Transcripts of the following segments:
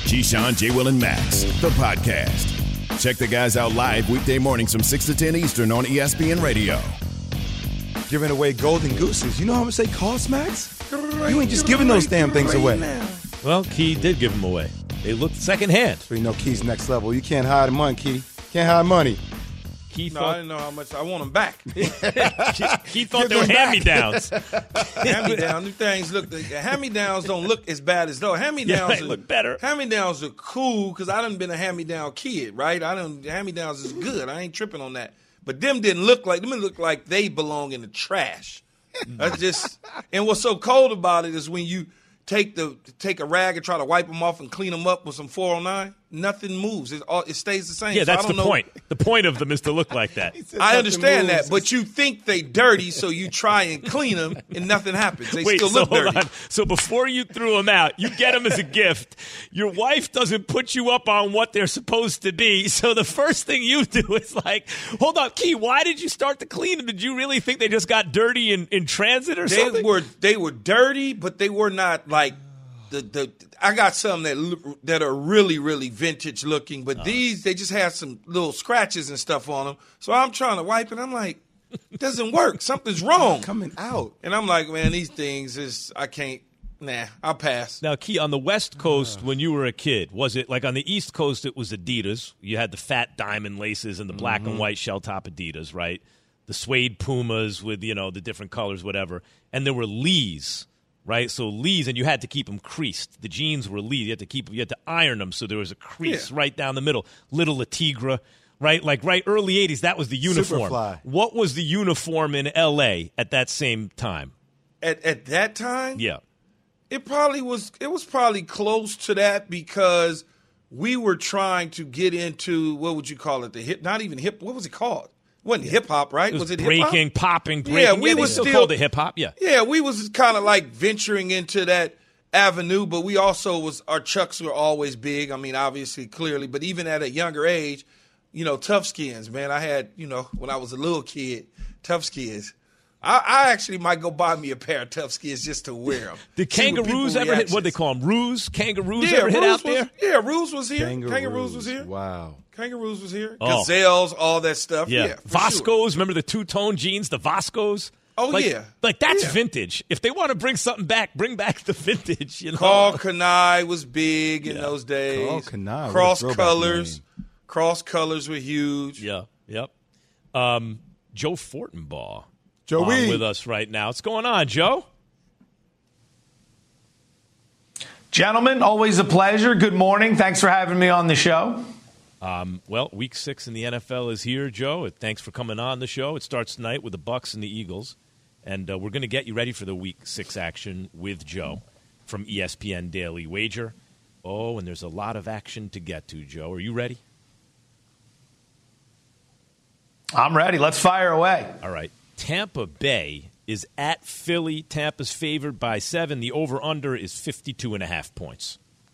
Keyshawn, J. Will, and Max, the podcast. Check the guys out live weekday mornings from 6 to 10 Eastern on ESPN Radio. Giving away golden gooses. You know how much they cost, Max? You ain't just giving those damn things away. Well, Key did give them away. They looked secondhand. So you know Key's next level. You can't hide money, Key. Can't hide money. I didn't know how much I want them back. He thought they were hand-me-downs. Hand-me-downs, them things look. Hand-me-downs don't look as bad as though. Hand-me-downs they look better. Hand-me-downs are cool because I done been a hand-me-down kid, right? Hand-me-downs is good. I ain't tripping on that. But them didn't look like them. Look like they belong in the trash. That's just. And what's so cold about it is when you take a rag and try to wipe them off and clean them up with some 409. Nothing moves. It stays the same. Yeah, that's the point. The point of them is to look like that. I understand that, but you think they dirty, so you try and clean them, and nothing happens. They still look dirty. On. So before you threw them out, you get them as a gift. Your wife doesn't put you up on what they're supposed to be, so the first thing you do is like, hold on, Key, why did you start to clean them? Did you really think they just got dirty in transit or something? They were dirty, but they were not like I got some that are really, really vintage looking, but these, they just have some little scratches and stuff on them. So I'm trying to wipe it. I'm like, it doesn't work. Something's wrong. Coming out. And I'm like, man, these things I can't. Nah, I'll pass. Now, Key, on the West Coast, when you were a kid, was it like on the East Coast it was Adidas? You had the fat diamond laces and the black and white shell-top Adidas, right? The suede Pumas with, the different colors, whatever. And there were Lees. Right, so Lees, and you had to keep them creased. The jeans were Lees. You had to iron them so there was a crease right down the middle. Little La Tigre, right? Like early 80s, that was the uniform. Superfly. What was the uniform in L.A. at that same time? At that time? Yeah. It was probably close to that because we were trying to get into, what would you call it, not even hip, what was it called? It wasn't hip-hop, right? Was it breaking, hip-hop? popping, breaking. Yeah, we was still still called it hip-hop, yeah. Yeah, we was kind of like venturing into that avenue, but we also our chucks were always big. I mean, obviously, clearly, but even at a younger age, tough skins, man. I had, when I was a little kid, tough skins. I actually might go buy me a pair of tough skins just to wear them. Did kangaroos ever hit? What do they call them? Roos? Kangaroos ever hit out there? Yeah, Roos was here. Kangaroos was here. Wow. Kangaroos was here. Gazelles, all that stuff. Yeah. Vascos, sure. Remember the two-tone jeans, the Vascos? Oh, yeah. Like, that's vintage. If they want to bring something back, bring back the vintage, Carl Kanai was big in those days. Carl Kanai. Cross colors were huge. Yeah, yep. Joe Fortenbaugh. Joey. On with us right now. What's going on, Joe? Gentlemen, always a pleasure. Good morning. Thanks for having me on the show. Well, Week 6 in the NFL is here, Joe. Thanks for coming on the show. It starts tonight with the Bucs and the Eagles, and we're going to get you ready for the Week 6 action with Joe from ESPN Daily Wager. Oh, and there's a lot of action to get to, Joe. Are you ready? I'm ready. Let's fire away. All right. Tampa Bay is at Philly. Tampa's favored by 7. The over-under is 52.5 points.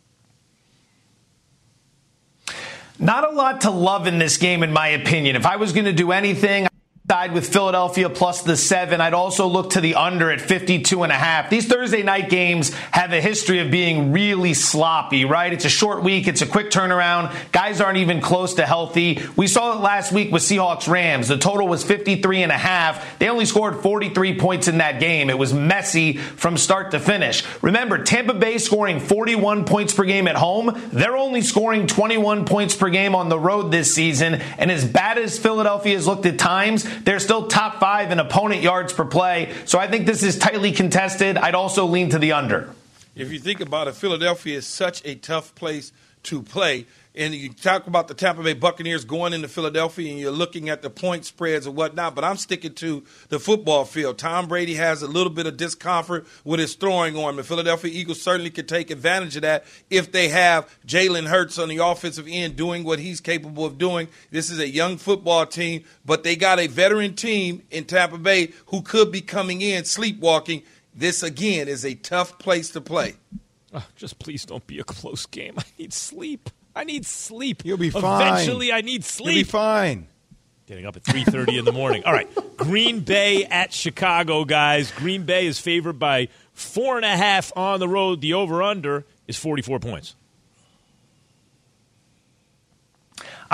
Not a lot to love in this game, in my opinion. If I was going to do anything, I'd with Philadelphia plus the 7. I'd also look to the under at 52.5. These Thursday night games have a history of being really sloppy, right? It's a short week. It's a quick turnaround. Guys aren't even close to healthy. We saw it last week with Seahawks-Rams. The total was 53.5. They only scored 43 points in that game. It was messy from start to finish. Remember, Tampa Bay scoring 41 points per game at home. They're only scoring 21 points per game on the road this season. And as bad as Philadelphia has looked at times, they're still top 5 in opponent yards per play. So I think this is tightly contested. I'd also lean to the under. If you think about it, Philadelphia is such a tough place to play. And you talk about the Tampa Bay Buccaneers going into Philadelphia, and you're looking at the point spreads and whatnot, but I'm sticking to the football field. Tom Brady has a little bit of discomfort with his throwing arm. The Philadelphia Eagles certainly could take advantage of that if they have Jalen Hurts on the offensive end doing what he's capable of doing. This is a young football team, but they got a veteran team in Tampa Bay who could be coming in sleepwalking. This, again, is a tough place to play. Just please don't be a close game. I need sleep. You'll be fine. Eventually, I need sleep. You'll be fine. Getting up at 3:30 in the morning. All right, Green Bay at Chicago, guys. Green Bay is favored by 4.5 on the road. The over-under is 44 points.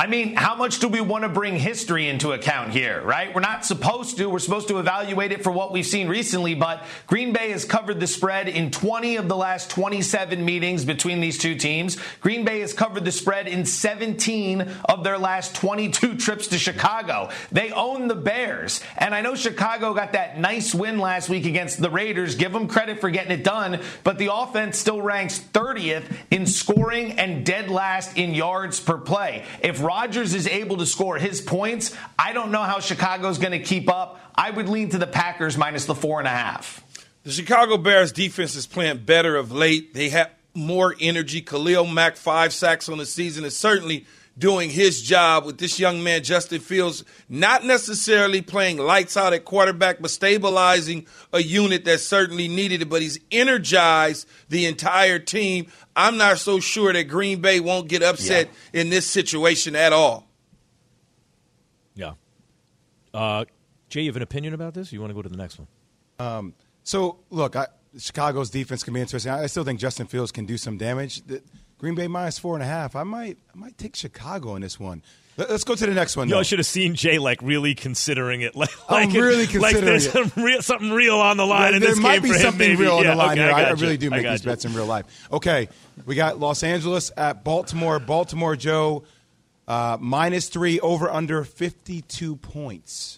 I mean, how much do we want to bring history into account here, right? We're not supposed to. We're supposed to evaluate it for what we've seen recently, but Green Bay has covered the spread in 20 of the last 27 meetings between these two teams. Green Bay has covered the spread in 17 of their last 22 trips to Chicago. They own the Bears. And I know Chicago got that nice win last week against the Raiders. Give them credit for getting it done, but the offense still ranks 30th in scoring and dead last in yards per play. If Rodgers is able to score his points, I don't know how Chicago's going to keep up. I would lean to the Packers minus the 4.5. The Chicago Bears defense is playing better of late. They have more energy. Khalil Mack, 5 sacks on the season, is certainly doing his job with this young man, Justin Fields, not necessarily playing lights out at quarterback, but stabilizing a unit that certainly needed it. But he's energized the entire team. I'm not so sure that Green Bay won't get upset in this situation at all. Yeah. Jay, you have an opinion about this? Or you want to go to the next one? So, look, Chicago's defense can be interesting. I still think Justin Fields can do some damage. Green Bay minus 4.5. I might take Chicago in this one. Let's go to the next one. You know, I should have seen Jay really considering it. I'm really considering there's it. Something real on the line in this game. There might be for him, something maybe. real on the line okay, here. I you. really do make these bets in real life. Okay, we got Los Angeles at Baltimore. Baltimore, Joe, minus 3 over under 52 points.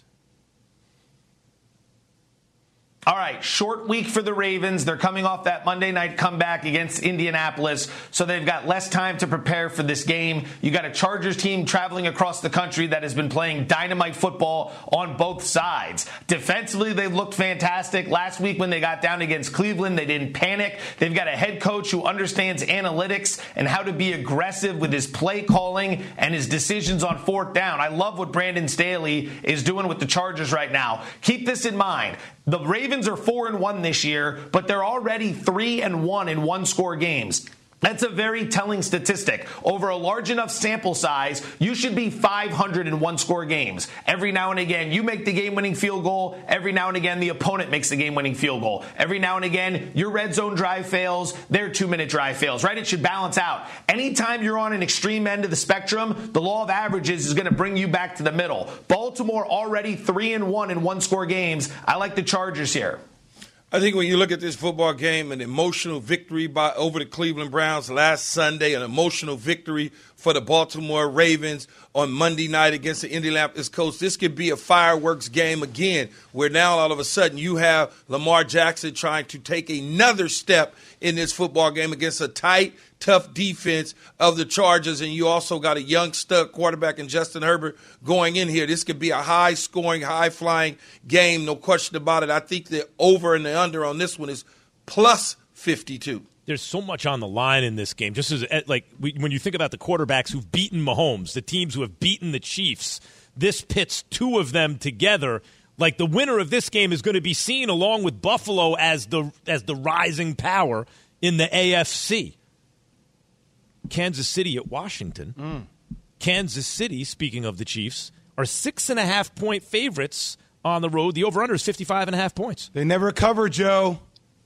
All right, short week for the Ravens. They're coming off that Monday night comeback against Indianapolis, so they've got less time to prepare for this game. You got a Chargers team traveling across the country that has been playing dynamite football on both sides. Defensively, they've looked fantastic. Last week when they got down against Cleveland, they didn't panic. They've got a head coach who understands analytics and how to be aggressive with his play calling and his decisions on 4th down. I love what Brandon Staley is doing with the Chargers right now. Keep this in mind. The Ravens are 4-1 this year, but they're already 3-1 in one-score games. That's a very telling statistic. Over a large enough sample size, you should be 500 in one-score games. Every now and again, you make the game-winning field goal. Every now and again, the opponent makes the game-winning field goal. Every now and again, your red zone drive fails, their 2-minute drive fails, right? It should balance out. Anytime you're on an extreme end of the spectrum, the law of averages is going to bring you back to the middle. Baltimore already 3-1 in one-score games. I like the Chargers here. I think when you look at this football game, an emotional victory over the Cleveland Browns last Sunday, an emotional victory for the Baltimore Ravens on Monday night against the Indianapolis Colts, this could be a fireworks game again, where now all of a sudden you have Lamar Jackson trying to take another step in this football game against a tight, tough defense of the Chargers, and you also got a young stud quarterback in Justin Herbert going in here. This could be a high-scoring, high-flying game, no question about it. I think the over and the under on this one is plus 52. There's so much on the line in this game. Just as when you think about the quarterbacks who've beaten Mahomes, the teams who have beaten the Chiefs, this pits two of them together. Like, the winner of this game is going to be seen along with Buffalo as the rising power in the AFC. Kansas City at Washington. Kansas City, speaking of the Chiefs, are 6.5-point favorites on the road. The over-under is 55.5 points. They never cover, Joe.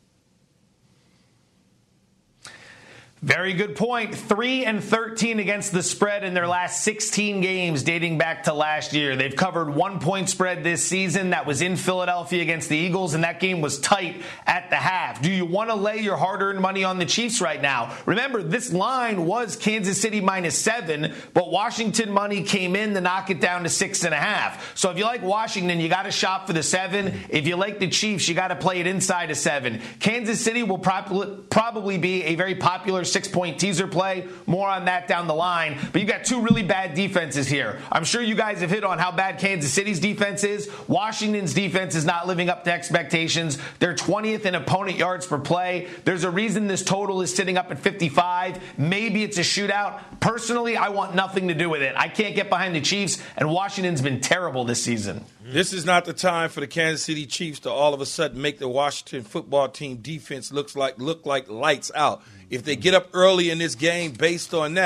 Very good point. 3-13 against the spread in their last 16 games dating back to last year. They've covered 1-point spread this season. That was in Philadelphia against the Eagles, and that game was tight at the half. Do you want to lay your hard-earned money on the Chiefs right now? Remember, this line was Kansas City minus 7, but Washington money came in to knock it down to 6.5. So if you like Washington, you got to shop for the 7. If you like the Chiefs, you got to play it inside of 7. Kansas City will probably be a very popular 6-point teaser play. More on that down the line. But you've got two really bad defenses here. I'm sure you guys have hit on how bad Kansas City's defense is. Washington's defense is not living up to expectations. They're 20th in opponent yards per play. There's a reason this total is sitting up at 55. Maybe it's a shootout. Personally, I want nothing to do with it. I can't get behind the Chiefs, and Washington's been terrible this season. This is not the time for the Kansas City Chiefs to all of a sudden make the Washington football team defense look like lights out. If they get up early in this game based on that,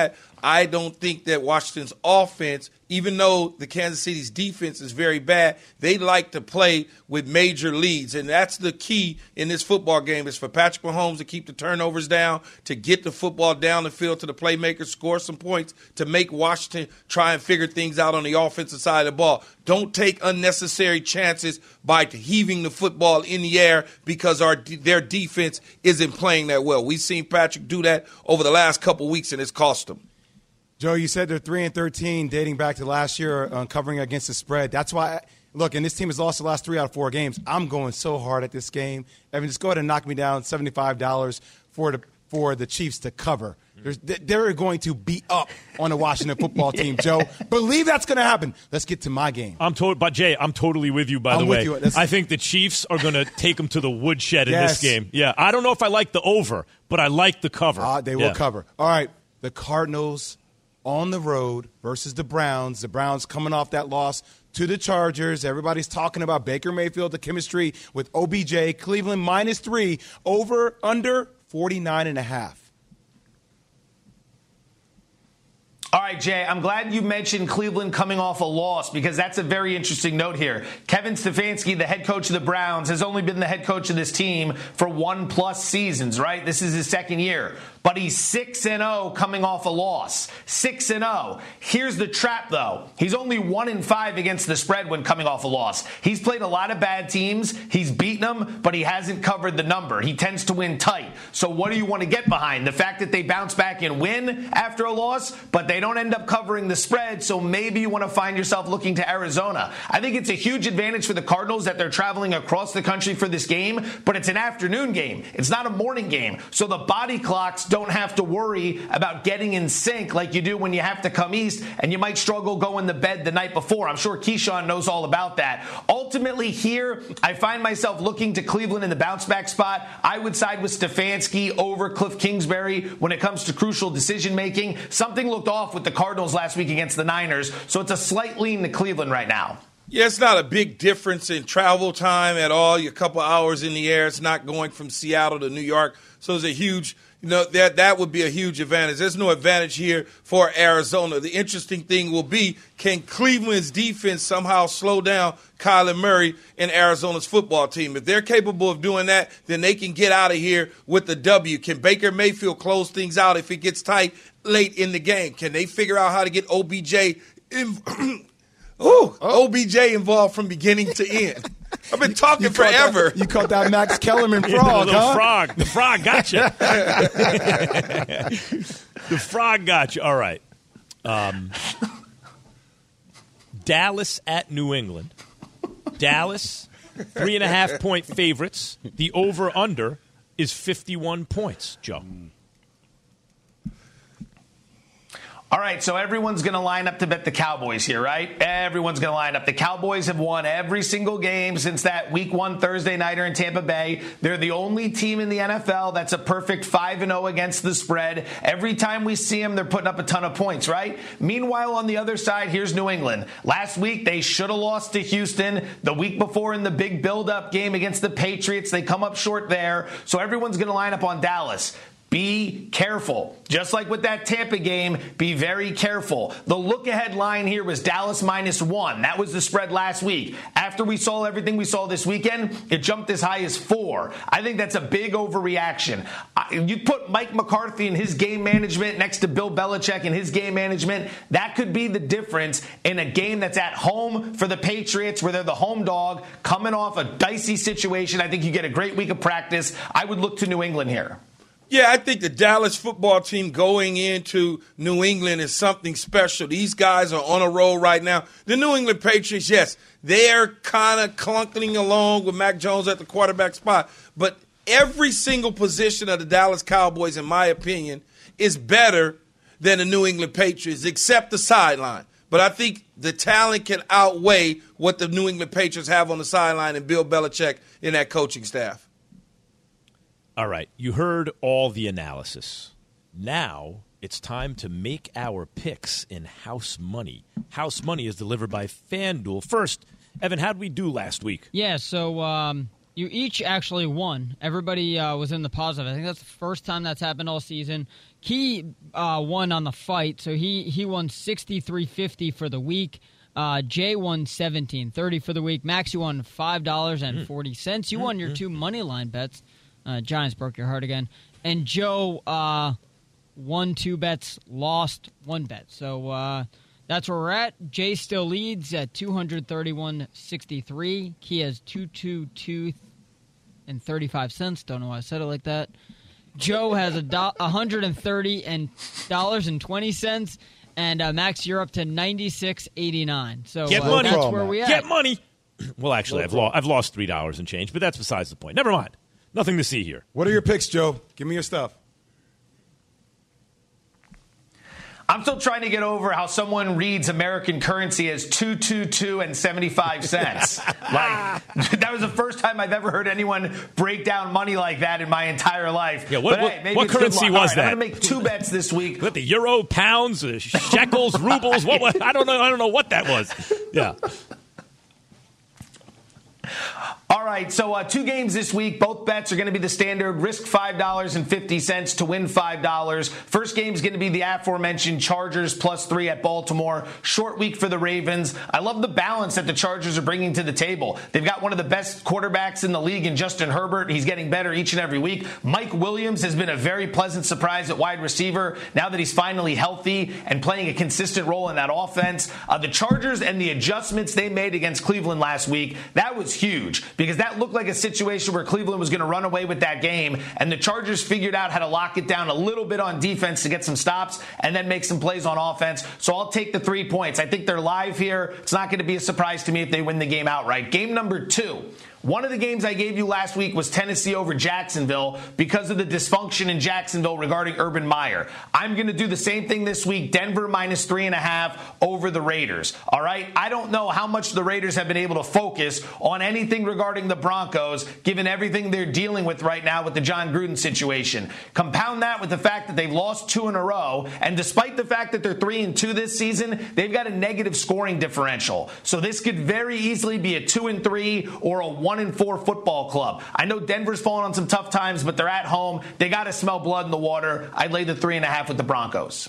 I don't think that Washington's offense, even though the Kansas City's defense is very bad, they like to play with major leads. And that's the key in this football game, is for Patrick Mahomes to keep the turnovers down, to get the football down the field to the playmakers, score some points, to make Washington try and figure things out on the offensive side of the ball. Don't take unnecessary chances by heaving the football in the air because their defense isn't playing that well. We've seen Patrick do that over the last couple weeks, and it's cost them. Joe, you said they're 3-13 dating back to last year covering against the spread. That's why, look, and this team has lost the last 3 out of 4 games. I'm going so hard at this game. Evan, just go ahead and knock me down $75 for the Chiefs to cover. They're going to beat up on the Washington football team, Joe. Believe that's going to happen. Let's get to my game. But Jay, I'm totally with you, by the way. I think the Chiefs are going to take them to the woodshed in this game. Yeah, I don't know if I like the over, but I like the cover. They will cover. All right, the Cardinals on the road versus the Browns. The Browns coming off that loss to the Chargers. Everybody's talking about Baker Mayfield, the chemistry with OBJ. Cleveland -3, over, under 49.5. All right, Jay, I'm glad you mentioned Cleveland coming off a loss because that's a very interesting note here. Kevin Stefanski, the head coach of the Browns, has only been the head coach of this team for 1+ seasons, right? This is his second year. But he's 6-0 coming off a loss. 6-0. Here's the trap, though. He's only 1-5 against the spread when coming off a loss. He's played a lot of bad teams. He's beaten them, but he hasn't covered the number. He tends to win tight. So what do you want to get behind? The fact that they bounce back and win after a loss, but they don't end up covering the spread, so maybe you want to find yourself looking to Arizona. I think it's a huge advantage for the Cardinals that they're traveling across the country for this game, but it's an afternoon game. It's not a morning game. So the body clocks don't have to worry about getting in sync like you do when you have to come east, and you might struggle going to bed the night before. I'm sure Keyshawn knows all about that. Ultimately here, I find myself looking to Cleveland in the bounce-back spot. I would side with Stefanski over Cliff Kingsbury when it comes to crucial decision-making. Something looked off with the Cardinals last week against the Niners, so it's a slight lean to Cleveland right now. Yeah, it's not a big difference in travel time at all. You're a couple hours in the air. It's not going from Seattle to New York. So it's a huge, that would be a huge advantage. There's no advantage here for Arizona. The interesting thing will be, can Cleveland's defense somehow slow down Kyler Murray and Arizona's football team? If they're capable of doing that, then they can get out of here with the W. Can Baker Mayfield close things out if it gets tight late in the game? Can they figure out how to get OBJ involved from beginning to end? I've been talking forever. You caught that Max Kellerman frog, huh? Frog. The frog got you. The frog got you. All right. Dallas at New England. Dallas, 3.5-point favorites. The over-under is 51 points, Joe. All right, so everyone's going to line up to bet the Cowboys here, right? Everyone's going to line up. The Cowboys have won every single game since that Week 1 Thursday nighter in Tampa Bay. They're the only team in the NFL that's a perfect 5-0 against the spread. Every time we see them, they're putting up a ton of points, right? Meanwhile, on the other side, here's New England. Last week, they should have lost to Houston. The week before in the big build-up game against the Patriots, they come up short there. So everyone's going to line up on Dallas. Be careful. Just like with that Tampa game, be very careful. The look-ahead line here was Dallas -1. That was the spread last week. After we saw everything we saw this weekend, it jumped as high as 4. I think that's a big overreaction. You put Mike McCarthy and his game management next to Bill Belichick and his game management, that could be the difference in a game that's at home for the Patriots, where they're the home dog, coming off a dicey situation. I think you get a great week of practice. I would look to New England here. Yeah, I think the Dallas football team going into New England is something special. These guys are on a roll right now. The New England Patriots, yes, they're kind of clunking along with Mac Jones at the quarterback spot. But every single position of the Dallas Cowboys, in my opinion, is better than the New England Patriots, except the sideline. But I think the talent can outweigh what the New England Patriots have on the sideline and Bill Belichick in that coaching staff. All right, you heard all the analysis. Now it's time to make our picks in House Money. House Money is delivered by FanDuel. First, Evan, how did we do last week? Yeah, so You each actually won. Everybody was in the positive. I think that's the first time that's happened all season. Key won on the fight, so he won $63.50 for the week. Jay won $17.30 for the week. Max, you won $5.40. You won your 2 money line bets. Giants broke your heart again. And Joe won 2 bets, lost 1 bet. So that's where we're at. Jay still leads at $231.63. Key has $222.35. Don't know why I said it like that. Joe has $130.20. And Max, you're up to $96.89. So get money. That's where we at. Get money. Well, actually, I've lost $3 and change, but that's besides the point. Never mind. Nothing to see here. What are your picks, Joe? Give me your stuff. I'm still trying to get over how someone reads American currency as 222 and 75 cents. Like, that was the first time I've ever heard anyone break down money like that in my entire life. Yeah, what currency was that? I'm going to make 2 bets this week. What, the euro, pounds, shekels, rubles? What? I don't know what that was. Yeah. All right, so 2 games this week. Both bets are going to be the standard. Risk $5.50 to win $5. First game is going to be the aforementioned Chargers +3 at Baltimore. Short week for the Ravens. I love the balance that the Chargers are bringing to the table. They've got one of the best quarterbacks in the league in Justin Herbert. He's getting better each and every week. Mike Williams has been a very pleasant surprise at wide receiver now that he's finally healthy and playing a consistent role in that offense. The Chargers and the adjustments they made against Cleveland last week, that was huge because that looked like a situation where Cleveland was going to run away with that game, and the Chargers figured out how to lock it down a little bit on defense to get some stops and then make some plays on offense. So I'll take the 3 points. I think they're live here. It's not going to be a surprise to me if they win the game outright. Game number 2. One of the games I gave you last week was Tennessee over Jacksonville because of the dysfunction in Jacksonville regarding Urban Meyer. I'm going to do the same thing this week. Denver -3.5 over the Raiders. All right? I don't know how much the Raiders have been able to focus on anything regarding the Broncos, given everything they're dealing with right now with the John Gruden situation. Compound that with the fact that they've lost 2 in a row, and despite the fact that they're 3-2 this season, they've got a negative scoring differential. So this could very easily be a 2-3 or a 1-4 football club. I know Denver's fallen on some tough times, but they're at home. They got to smell blood in the water. I'd lay the 3.5 with the Broncos.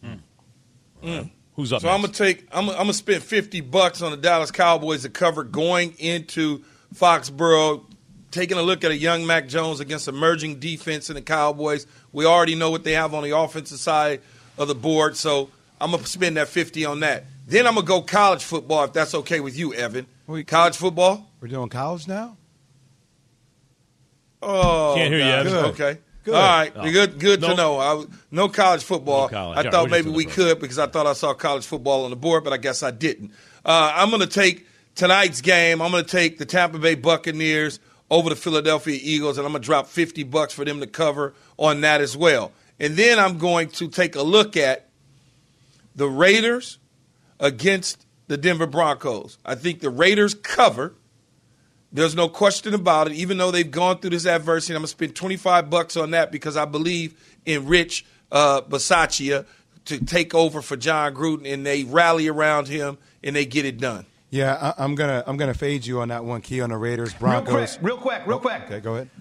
Who's up? So next? I'm gonna spend $50 on the Dallas Cowboys to cover going into Foxborough. Taking a look at a young Mac Jones against emerging defense in the Cowboys. We already know what they have on the offensive side of the board, so I'm gonna spend that $50 on that. Then I'm gonna go college football if that's okay with you, Evan. College football. We're doing college now? Oh, can't hear you, Evan. Okay. Good. All right. Oh. Good to know. No college football. No college. I Yeah, thought we're just maybe doing we the could because I thought I saw college football on the board, but I guess I didn't. I'm going to take tonight's game. I'm going to take the Tampa Bay Buccaneers over the Philadelphia Eagles, and I'm going to drop $50 for them to cover on that as well. And then I'm going to take a look at the Raiders against the Denver Broncos. I think the Raiders cover. There's no question about it. Even though they've gone through this adversity, I'm going to spend $25 on that because I believe in Rich Bisaccia to take over for John Gruden, and they rally around him and they get it done. Yeah, I'm gonna fade you on that one, Key, on the Raiders Broncos. Real quick. Okay, go ahead.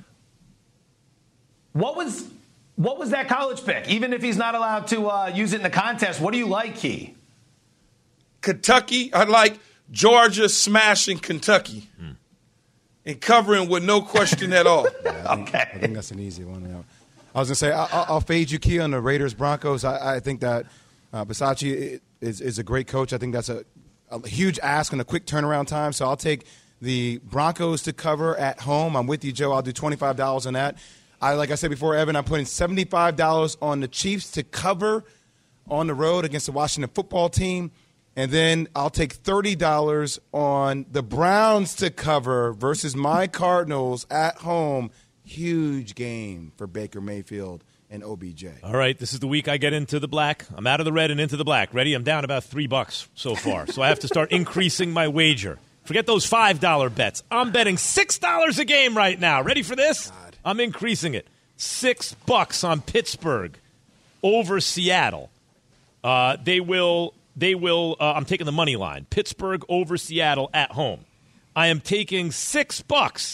What was that college pick? Even if he's not allowed to use it in the contest, what do you like, Key? Kentucky, I like Georgia smashing Kentucky and covering with no question at all. I think that's an easy one. Yeah. I was going to say, I'll fade you, Key, on the Raiders Broncos. I think that Bisaccia is a great coach. I think that's a huge ask and a quick turnaround time. So I'll take the Broncos to cover at home. I'm with you, Joe. I'll do $25 on that. Like I said before, Evan, I'm putting $75 on the Chiefs to cover on the road against the Washington football team. And then I'll take $30 on the Browns to cover versus my Cardinals at home. Huge game for Baker Mayfield and OBJ. All right, this is the week I get into the black. I'm out of the red and into the black. Ready? I'm down about $3 so far. So I have to start increasing my wager. Forget those $5 bets. I'm betting $6 a game right now. Ready for this? God. I'm increasing it. $6 on Pittsburgh over Seattle. They will. I'm taking the money line. Pittsburgh over Seattle at home. I am taking $6.50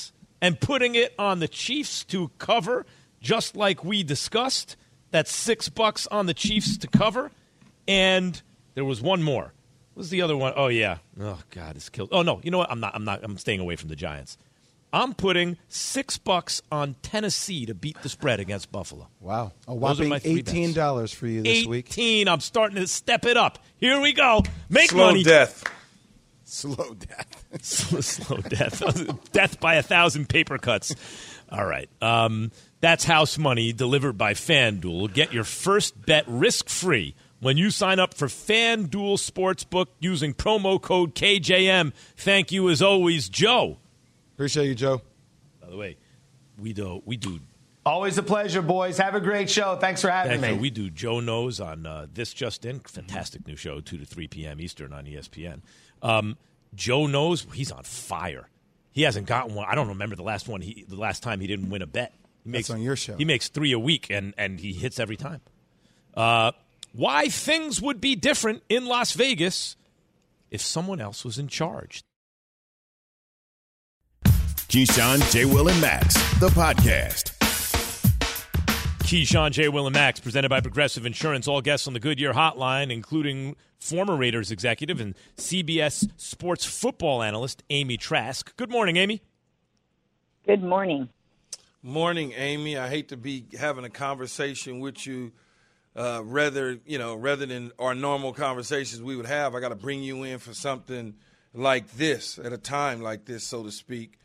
and putting it on the Chiefs to cover, just like we discussed. That's $6 on the Chiefs to cover. And there was one more. What was the other one? Oh, yeah. Oh, God, it's killed. Oh, no. You know what? I'm not. I'm staying away from the Giants. I'm putting $6 on Tennessee to beat the spread against Buffalo. Wow. A whopping $18 for you this week. 18. I'm starting to step it up. Here we go. Make Slow money. death. Slow death. Slow death. Death by 1,000 paper cuts. All right. That's House Money delivered by FanDuel. Get your first bet risk-free when you sign up for FanDuel Sportsbook using promo code KJM. Thank you, as always, Joe. Appreciate you, Joe. By the way, we do. Always a pleasure, boys. Have a great show. Thanks for having me. We do Joe Knows on This Just In. Fantastic new show, 2 to 3 p.m. Eastern on ESPN. Joe Knows, he's on fire. He hasn't gotten one. I don't remember the last time he didn't win a bet. That's on your show. He makes 3 a week, and he hits every time. Why things would be different in Las Vegas if someone else was in charge. Keyshawn, J. Will, and Max, the podcast. Keyshawn, J. Will, and Max, presented by Progressive Insurance. All guests on the Goodyear Hotline, including former Raiders executive and CBS sports football analyst Amy Trask. Good morning, Amy. Good morning. Morning, Amy. I hate to be having a conversation with you rather than our normal conversations we would have. I got to bring you in for something like this at a time like this, so to speak.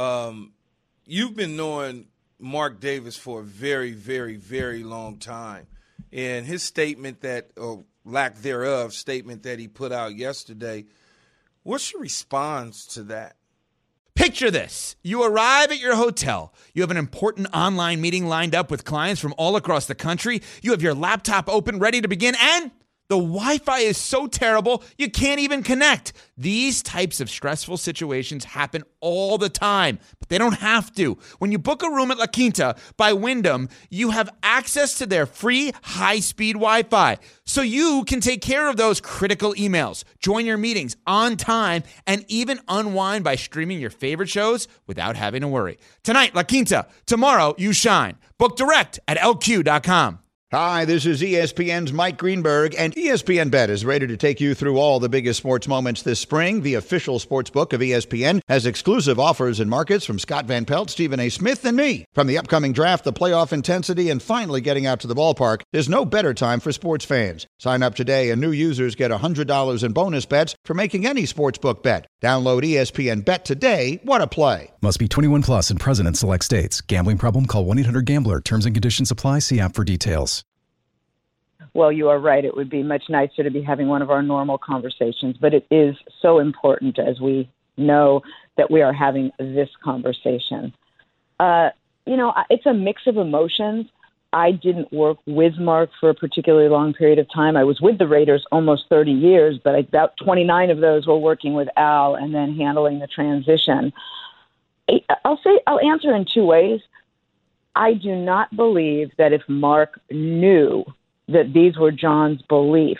You've been knowing Mark Davis for a very, very, very long time. And his statement or lack thereof, statement that he put out yesterday, what's your response to that? Picture this. You arrive at your hotel. You have an important online meeting lined up with clients from all across the country. You have your laptop open, ready to begin, and the Wi-Fi is so terrible, you can't even connect. These types of stressful situations happen all the time, but they don't have to. When you book a room at La Quinta by Wyndham, you have access to their free high-speed Wi-Fi, so you can take care of those critical emails, join your meetings on time, and even unwind by streaming your favorite shows without having to worry. Tonight, La Quinta. Tomorrow, you shine. Book direct at LQ.com. Hi, this is ESPN's Mike Greenberg, and ESPN Bet is ready to take you through all the biggest sports moments this spring. The official sports book of ESPN has exclusive offers and markets from Scott Van Pelt, Stephen A. Smith, and me. From the upcoming draft, the playoff intensity, and finally getting out to the ballpark, there's no better time for sports fans. Sign up today, and new users get $100 in bonus bets for making any sportsbook bet. Download ESPN Bet today. What a play. Must be 21 plus and present in select states. Gambling problem? Call 1-800-GAMBLER. Terms and conditions apply. See app for details. Well, you are right. It would be much nicer to be having one of our normal conversations, but it is so important, as we know, that we are having this conversation. It's a mix of emotions. I didn't work with Mark for a particularly long period of time. I was with the Raiders almost 30 years, but about 29 of those were working with Al and then handling the transition. I'll answer in 2 ways. I do not believe that if Mark knew that these were John's beliefs,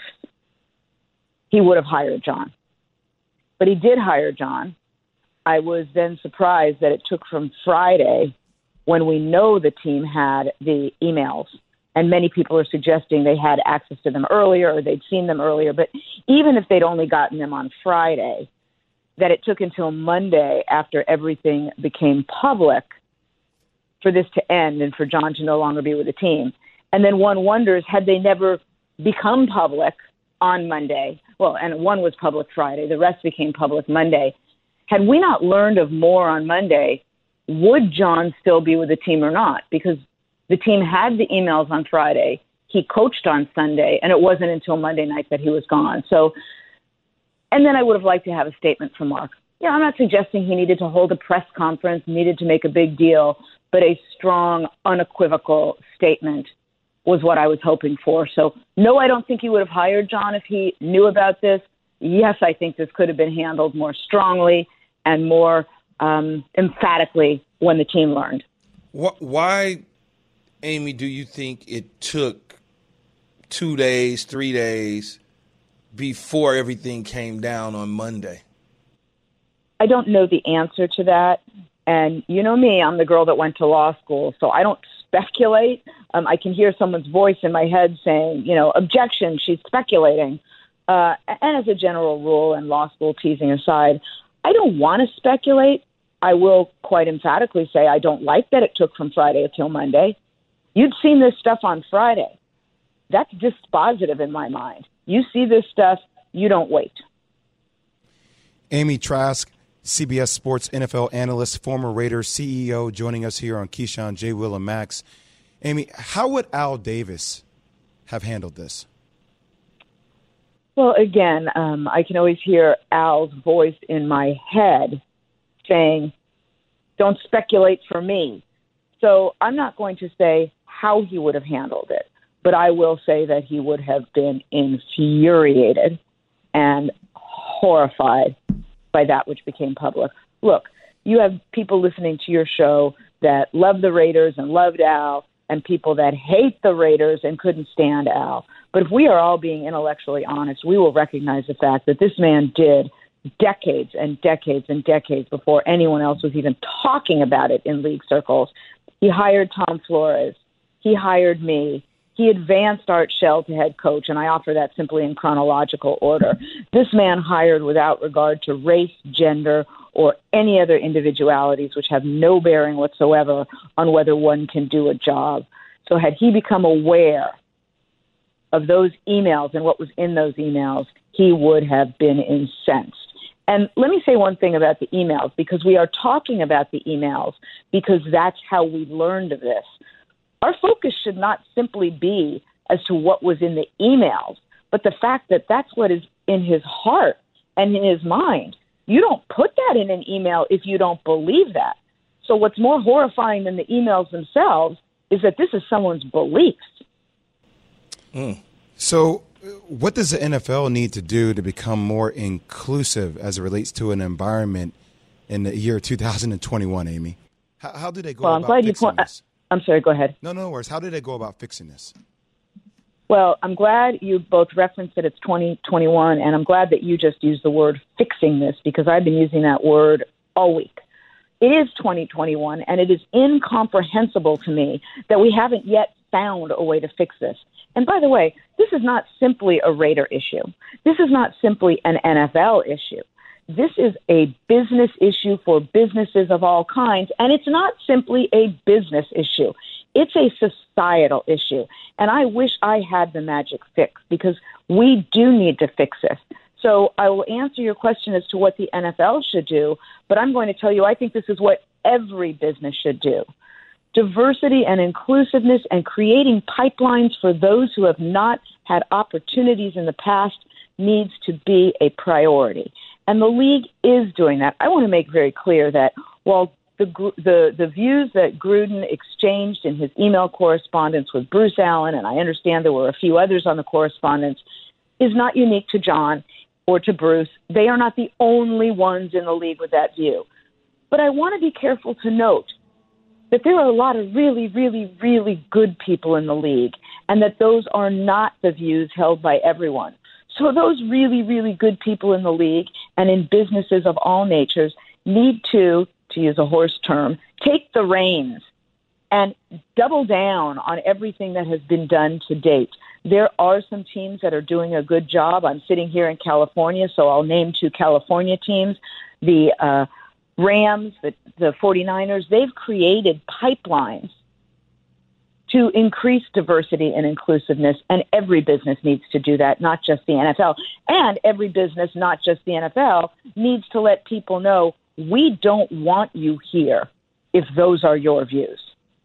he would have hired John. But he did hire John. I was then surprised that it took from Friday, when we know the team had the emails, and many people are suggesting they had access to them earlier or they'd seen them earlier. But even if they'd only gotten them on Friday, that it took until Monday, after everything became public, for this to end and for John to no longer be with the team. And then one wonders, had they never become public on Monday, well, and one was public Friday, the rest became public Monday. Had we not learned of more on Monday, would John still be with the team or not? Because the team had the emails on Friday, he coached on Sunday, and it wasn't until Monday night that he was gone. So, and then I would have liked to have a statement from Mark. Yeah, I'm not suggesting he needed to hold a press conference, needed to make a big deal, but a strong, unequivocal statement was what I was hoping for. So, no, I don't think he would have hired John if he knew about this. Yes, I think this could have been handled more strongly and more emphatically when the team learned. Why, Amy, do you think it took 2 days, 3 days before everything came down on Monday? I don't know the answer to that. And you know me, I'm the girl that went to law school, so I don't speculate. I can hear someone's voice in my head saying, objection, she's speculating. And as a general rule, and law school teasing aside, I don't want to speculate. I will quite emphatically say I don't like that it took from Friday till Monday. You'd seen this stuff on Friday. That's dispositive in my mind. You see this stuff, you don't wait. Amy Trask, CBS Sports NFL analyst, former Raiders CEO, joining us here on Keyshawn, J. Will, and Max. Amy, how would Al Davis have handled this? Well, again, I can always hear Al's voice in my head saying, don't speculate for me. So I'm not going to say how he would have handled it, but I will say that he would have been infuriated and horrified by that which became public. Look, you have people listening to your show that love the Raiders and loved Al, and people that hate the Raiders and couldn't stand Al. But if we are all being intellectually honest, we will recognize the fact that this man did decades and decades and decades before anyone else was even talking about it in league circles. He hired Tom Flores. He hired me. He advanced Art Shell to head coach, and I offer that simply in chronological order. This man hired without regard to race, gender, or any other individualities which have no bearing whatsoever on whether one can do a job. So had he become aware of those emails and what was in those emails, he would have been incensed. And let me say one thing about the emails, because we are talking about the emails because that's how we learned of this. Our focus should not simply be as to what was in the emails, but the fact that that's what is in his heart and in his mind. You don't put that in an email if you don't believe that. So what's more horrifying than the emails themselves is that this is someone's beliefs. So what does the NFL need to do to become more inclusive as it relates to an environment in the year 2021, Amy? How do they go about fixing this? I'm sorry, go ahead. No worries. How do they go about fixing this? Well, I'm glad you both referenced that it's 2021, and I'm glad that you just used the word fixing this, because I've been using that word all week. It is 2021, and it is incomprehensible to me that we haven't yet found a way to fix this. And by the way, this is not simply a Raider issue. This is not simply an NFL issue. This is a business issue for businesses of all kinds, and it's not simply a business issue. It's a societal issue, and I wish I had the magic fix, because we do need to fix this. So I will answer your question as to what the NFL should do, but I'm going to tell you I think this is what every business should do. Diversity and inclusiveness and creating pipelines for those who have not had opportunities in the past needs to be a priority. And the league is doing that. I want to make very clear that while the views that Gruden exchanged in his email correspondence with Bruce Allen, and I understand there were a few others on the correspondence, is not unique to John or to Bruce. They are not the only ones in the league with that view. But I want to be careful to note that there are a lot of really, really, really good people in the league, and that those are not the views held by everyone. So those really, really good people in the league and in businesses of all natures need to use a horse term, take the reins and double down on everything that has been done to date. There are some teams that are doing a good job. I'm sitting here in California, so I'll name two California teams. The Rams, the 49ers, they've created pipelines to increase diversity and inclusiveness, and every business needs to do that, not just the NFL. And every business, not just the NFL, needs to let people know, we don't want you here if those are your views.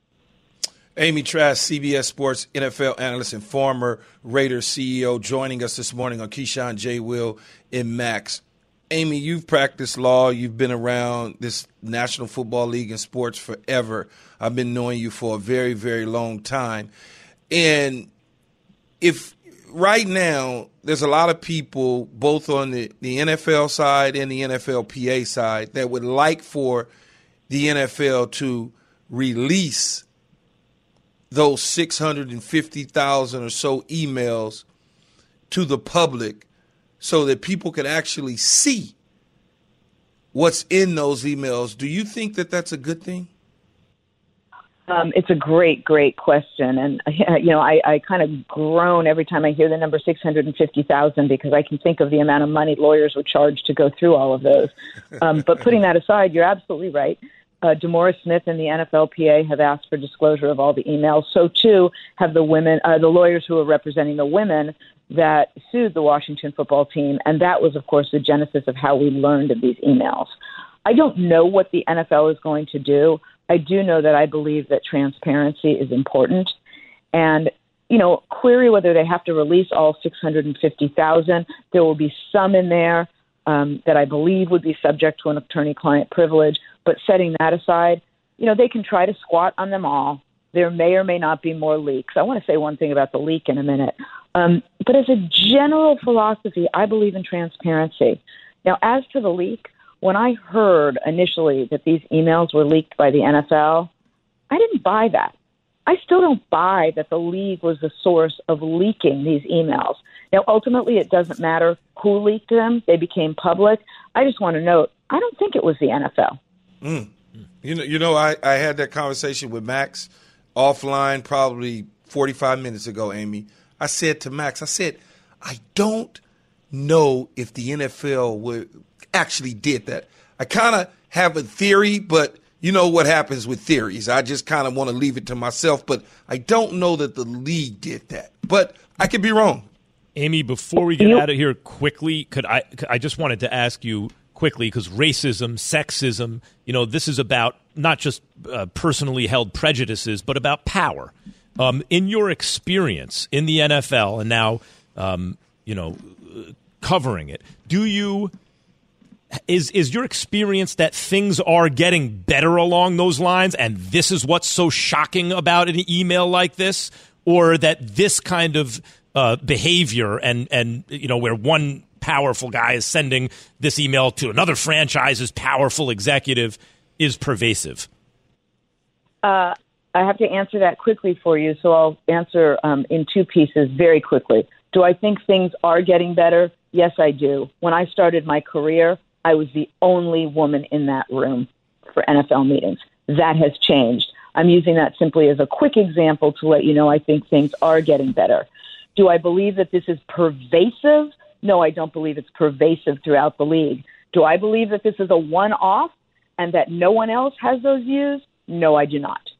Amy Trask, CBS Sports NFL analyst and former Raiders CEO, joining us this morning on Keyshawn, J. Will, and Max. Amy, you've practiced law. You've been around this National Football League and sports forever. I've been knowing you for a very, very long time. And if right now there's a lot of people, both on the NFL side and the NFLPA side, that would like for the NFL to release those 650,000 or so emails to the public so that people could actually see what's in those emails. Do you think that that's a good thing? It's a great, great question. And, I kind of groan every time I hear the number 650,000 because I can think of the amount of money lawyers would charge to go through all of those. But putting that aside, you're absolutely right. DeMaurice Smith and the NFLPA have asked for disclosure of all the emails. So, too, have the lawyers who are representing the women that sued the Washington football team. And that was, of course, the genesis of how we learned of these emails. I don't know what the NFL is going to do. I do know that I believe that transparency is important. And, query whether they have to release all 650,000. There will be some in there that I believe would be subject to an attorney-client privilege. But setting that aside, they can try to squat on them all. There may or may not be more leaks. I want to say one thing about the leak in a minute. But as a general philosophy, I believe in transparency. Now, as to the leak, when I heard initially that these emails were leaked by the NFL, I didn't buy that. I still don't buy that the league was the source of leaking these emails. Now, ultimately, it doesn't matter who leaked them. They became public. I just want to note, I don't think it was the NFL. I had that conversation with Max offline probably 45 minutes ago, Amy. I said to Max, I don't know if the NFL actually did that. I kind of have a theory, but you know what happens with theories. I just kind of want to leave it to myself, but I don't know that the league did that. But I could be wrong. Amy, before we get out of here quickly, I just wanted to ask you quickly, because racism, sexism, this is about not just personally held prejudices, but about power. In your experience in the NFL and now, covering it, is your experience that things are getting better along those lines, and this is what's so shocking about an email like this, or that this kind of behavior and where one powerful guy is sending this email to another franchise's powerful executive is pervasive? I have to answer that quickly for you, so I'll answer in two pieces very quickly. Do I think things are getting better? Yes, I do. When I started my career, I was the only woman in that room for NFL meetings. That has changed. I'm using that simply as a quick example to let you know I think things are getting better. Do I believe that this is pervasive? No, I don't believe it's pervasive throughout the league. Do I believe that this is a one-off and that no one else has those views? No, I do not.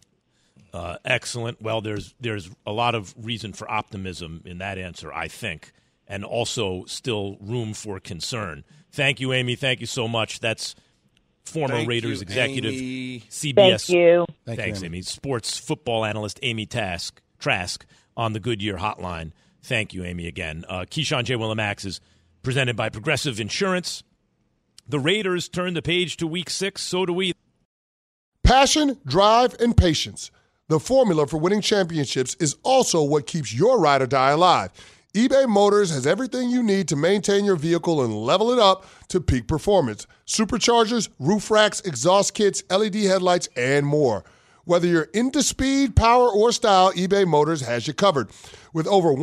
Excellent. Well, there's a lot of reason for optimism in that answer, I think, and also still room for concern. Thank you, Amy. Thank you so much. That's former Raiders executive, Amy. CBS. Thank you. Thanks, Amy. Sports football analyst Amy Trask on the Goodyear Hotline. Thank you, Amy, again. Keyshawn J. Willimax is presented by Progressive Insurance. The Raiders turn the page to Week 6. So do we. Passion, drive, and patience. The formula for winning championships is also what keeps your ride or die alive. eBay Motors has everything you need to maintain your vehicle and level it up to peak performance. Superchargers, roof racks, exhaust kits, LED headlights, and more. Whether you're into speed, power, or style, eBay Motors has you covered. With over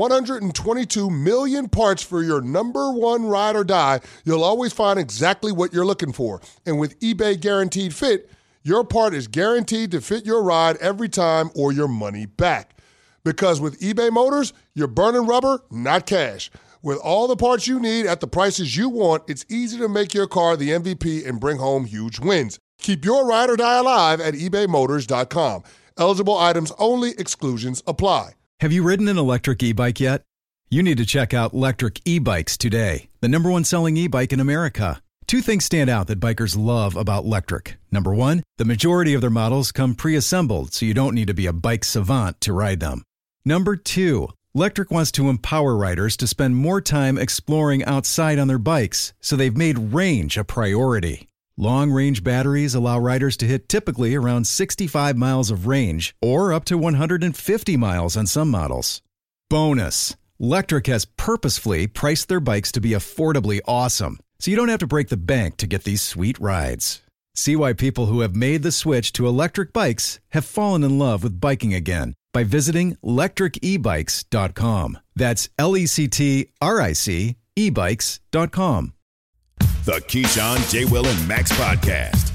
122 million parts for your number one ride or die, you'll always find exactly what you're looking for. And with eBay Guaranteed Fit, your part is guaranteed to fit your ride every time or your money back. Because with eBay Motors, you're burning rubber, not cash. With all the parts you need at the prices you want, it's easy to make your car the MVP and bring home huge wins. Keep your ride or die alive at ebaymotors.com. Eligible items only. Exclusions apply. Have you ridden an electric e-bike yet? You need to check out Lectric E-Bikes today, the #1 selling e-bike in America. Two things stand out that bikers love about Lectric. Number one, the majority of their models come pre-assembled, so you don't need to be a bike savant to ride them. Number two, Lectric wants to empower riders to spend more time exploring outside on their bikes, so they've made range a priority. Long-range batteries allow riders to hit typically around 65 miles of range or up to 150 miles on some models. Bonus, Lectric has purposefully priced their bikes to be affordably awesome, so you don't have to break the bank to get these sweet rides. See why people who have made the switch to electric bikes have fallen in love with biking again by visiting lectricebikes.com. That's LECTRIC ebikes.com. The Keyshawn, J. Will, and Max Podcast.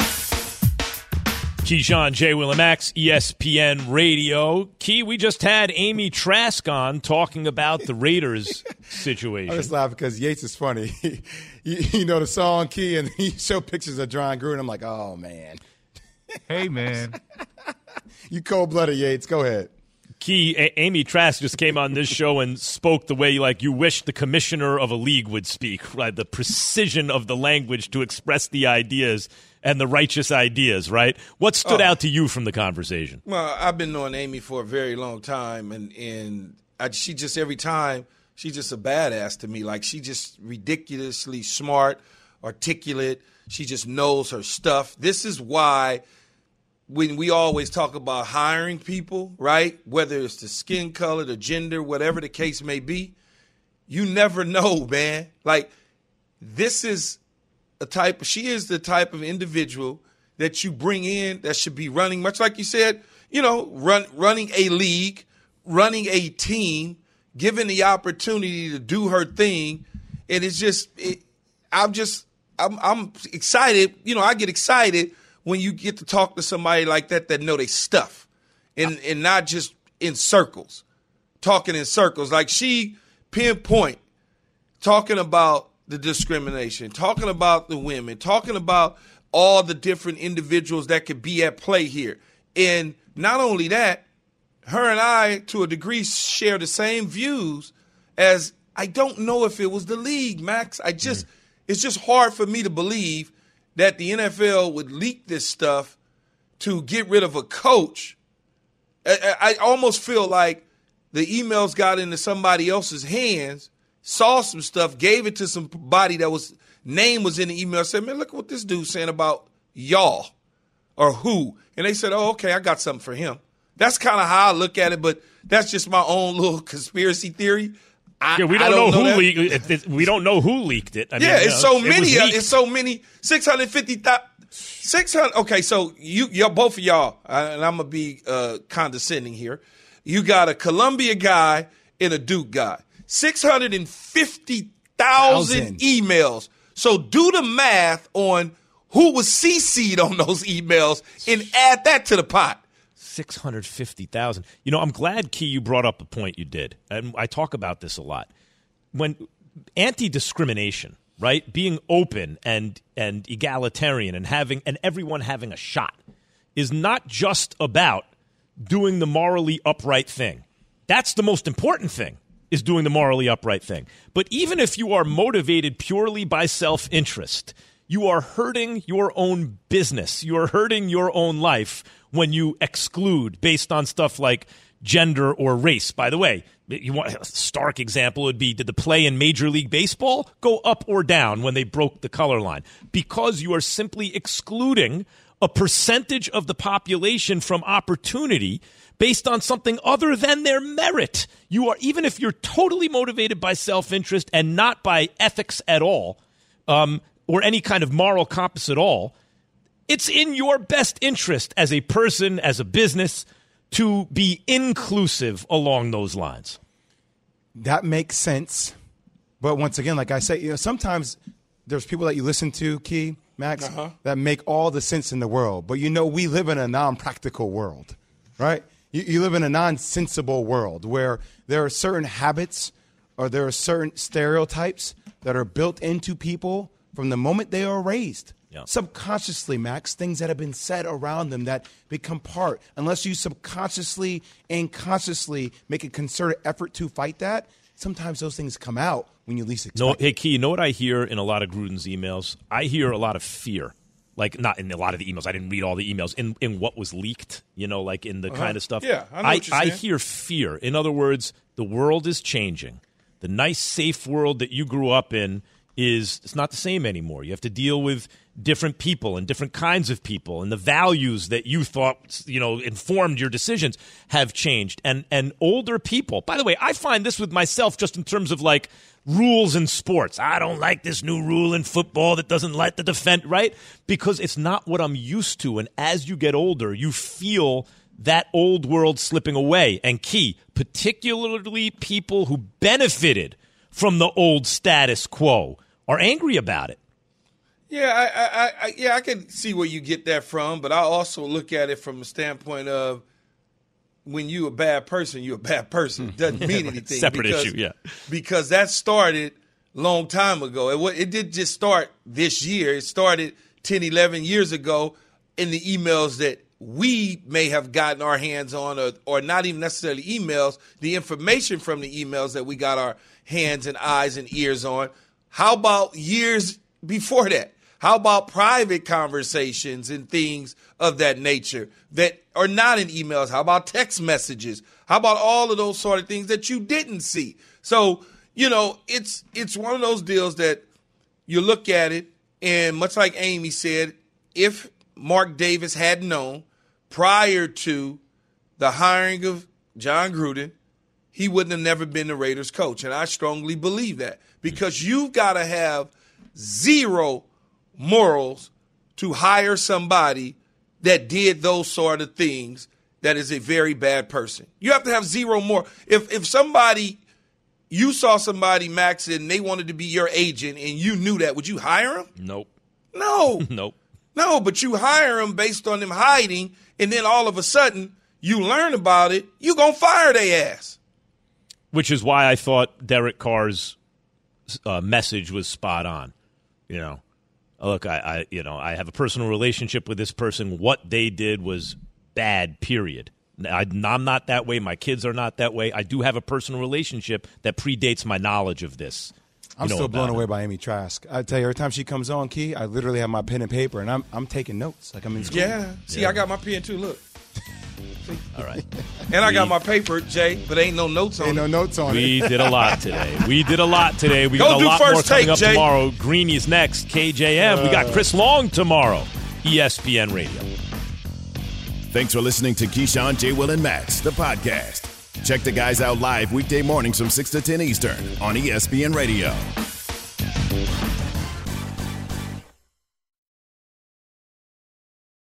Keyshawn, J. Will, and Max, ESPN Radio. Key, we just had Amy Trask on talking about the Raiders situation. I just laugh because Yates is funny. You know the song, Key, and he showed pictures of John Gruden. I'm like, oh, man. Hey, man. You cold-blooded, Yates. Go ahead. Key, Amy Trask just came on this show and spoke the way you wish the commissioner of a league would speak, right? The precision of the language to express the ideas and the righteous ideas, right? What stood out to you from the conversation? Well, I've been knowing Amy for a very long time, and she just every time she's just a badass to me. Like, she just ridiculously smart, articulate. She just knows her stuff. This is why when we always talk about hiring people, right, whether it's the skin color, the gender, whatever the case may be, you never know, man. Like, this is she is the type of individual that you bring in that should be running, much like you said, running a league, running a team, given the opportunity to do her thing. And it's just, I'm excited. I get excited when you get to talk to somebody like that know they stuff and not just in circles, talking in circles. Like, she pinpoint talking about the discrimination, talking about the women, talking about all the different individuals that could be at play here. And not only that, her and I, to a degree, share the same views as I don't know if it was the league, Max. It's just hard for me to believe that the NFL would leak this stuff to get rid of a coach. I almost feel like the emails got into somebody else's hands, saw some stuff, gave it to somebody that name was in the email, said, man, look what this dude's saying about y'all or who. And they said, oh, okay, I got something for him. That's kind of how I look at it, but that's just my own little conspirity theory. We don't know who leaked it. We don't know who leaked it. It's so many. 650,000. 600. Okay, so both of y'all, and I'm gonna be condescending here. You got a Columbia guy and a Duke guy. 650,000 emails. So do the math on who was CC'd on those emails and add that to the pot. 650,000. I'm glad, Key, you brought up the point you did. And I talk about this a lot. When anti-discrimination, right, being open and egalitarian and everyone having a shot is not just about doing the morally upright thing. That's the most important thing, is doing the morally upright thing. But even if you are motivated purely by self-interest, you are hurting your own business. You are hurting your own life when you exclude based on stuff like gender or race. By the way, you want a stark example would be, did the play in Major League Baseball go up or down when they broke the color line? Because you are simply excluding a percentage of the population from opportunity based on something other than their merit. You are, even if you're totally motivated by self-interest and not by ethics at all, or any kind of moral compass at all, it's in your best interest as a person, as a business, to be inclusive along those lines. That makes sense. But once again, like I say, sometimes there's people that you listen to, Key, Max, that make all the sense in the world. But we live in a non-practical world, right? You live in a non-sensible world where there are certain habits or there are certain stereotypes that are built into people from the moment they are raised. Yeah. Subconsciously, Max, things that have been said around them that become part. Unless you subconsciously and consciously make a concerted effort to fight that, sometimes those things come out when you least expect it. Hey, Key, you know what I hear in a lot of Gruden's emails? I hear a lot of fear. Like, not in a lot of the emails. I didn't read all the emails. In what was leaked, like in the kind of stuff. Yeah, I know what you're saying. I hear fear. In other words, the world is changing. The nice, safe world that you grew up in it's not the same anymore. You have to deal with different people and different kinds of people, and the values that you thought, informed your decisions have changed. And older people, by the way, I find this with myself just in terms of like rules in sports. I don't like this new rule in football that doesn't let the defend, right? Because it's not what I'm used to. And as you get older, you feel that old world slipping away. And Key, particularly people who benefited from the old status quo, are angry about it. Yeah, I can see where you get that from, but I also look at it from a standpoint of when you're a bad person, you're a bad person. It doesn't mean anything. Separate issue, yeah. Because that started a long time ago. It didn't just start this year. It started 10, 11 years ago in the emails that we may have gotten our hands on, or not even necessarily emails, the information from the emails that we got our hands and eyes and ears on. How about years before that? How about private conversations and things of that nature that are not in emails? How about text messages? How about all of those sort of things that you didn't see? So, it's one of those deals that you look at it, and much like Amy said, if Mark Davis had known prior to the hiring of John Gruden, he wouldn't have never been the Raiders coach. And I strongly believe that, because you've got to have zero morals to hire somebody that did those sort of things that is a very bad person. You have to have zero more. If somebody, you saw somebody, Max, and they wanted to be your agent and you knew that, would you hire him? Nope. No. Nope. No, but you hire them based on them hiding, and then all of a sudden you learn about it, you going to fire their ass. Which is why I thought Derek Carr's message was spot on. Look, I have a personal relationship with this person. What they did was bad, period. I'm not that way. My kids are not that way. I do have a personal relationship that predates my knowledge of this. I'm still blown away by Amy Trask. I tell you, every time she comes on, Key, I literally have my pen and paper, and I'm taking notes like I'm in school. Yeah. See, I got my pen too. Look. All right. And I got my paper, Jay, but ain't no notes on it. Ain't no notes on it. We did a lot today. We got a lot more coming up tomorrow. Greeny's next. KJM. We got Chris Long tomorrow. ESPN Radio. Thanks for listening to Keyshawn, J. Will, and Max, the podcast. Check the guys out live weekday mornings from 6 to 10 Eastern on ESPN Radio.